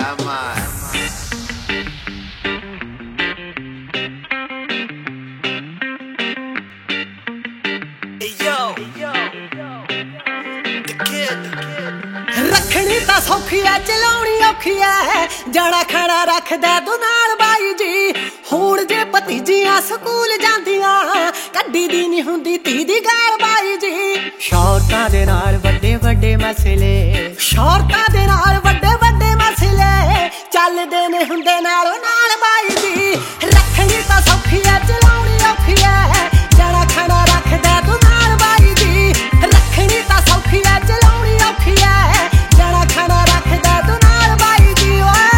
रखनी तां सौखी है चलाउणी औखी है जाना खाना रखदा तू नाल बाई जी हुण जे भतीजियां स्कूल जांदियां कड्डी दी नहीं हुंदी धी दी गाल बाई जी शौहरतां दे नाल वड्डे वड्डे मसले शौहरतां दे नाल वड्डे वड्डे मसले चलदे ने हुंदे नालों नाल बाई जी रखनी तां सौखी है चलाउणी औखी है जाना खाना रखदा तू नाल बाई जी रखनी तां सौखी है चलाउणी औखी है जाना खाना रखदा तू नाल बाई जी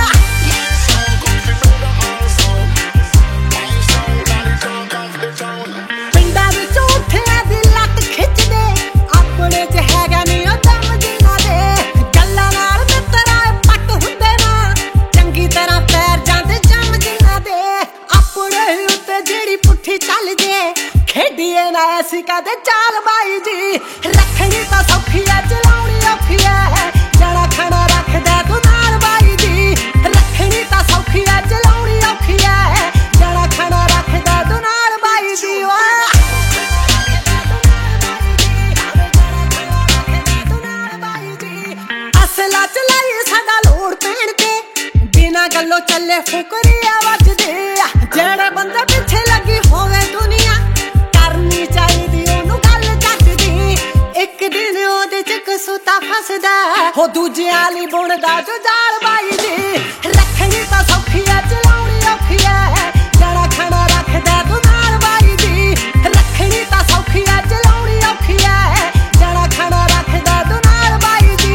पिंडां विच उठियां दी लत्त खिचदे अपने च हैगा नी ओ दम जिन्हां दे गल्लां नाल मित्तरा पट हुंदे ना चंगी तरह पैर जांदे जम जिन्हां दे अपने उत्ते जेड़ी पुट्ठी चल जे खेडिए ना ऐसी कदे चाल बाई जी रखनी तां सौखी है चलाउणी औखी है जाना खाना रखदा तू नाल बाई जी रखनी तां सौखी है चलाउणी औखी है जाना खाना रखदा तू नाल बाई जी असला चलाई साडा लोड़ पैण ते बिना गल्लों चले फुकरिया वजदे जेड़े बंदे पिछे लगी होवे दुनिया करनी चाहिदी ओनू गल जगदी एक दिन ओदे च कसूता फसदा हो दूजे आली बुणदा जो जाल बाई जी रखनी तां सौखी है चलाउणी औखी है जाना खाना रखदा तू नाल बाई जी रखनी तां सौखी है चलाउणी औखी है जाना खाना रखदा तू नाल बाई जी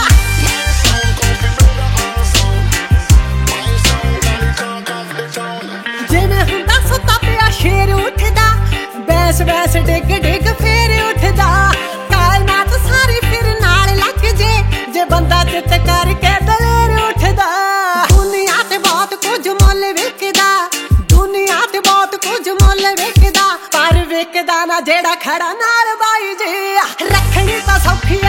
जिवें हुंदा सुत्ता पिया शेर उठदा बैस बैस डिग डिग फेर उठदा कायनात सारी फिर नाल लग जे जे बंदा चित करके दलेर उठदा दुनिया ते बहुत कुछ मुल विकदा दुनिया ते बहुत कुछ मुल विकदा पर विकदा ना जेड़ा खड़ा नाल बाई जी रखनी तां सौखी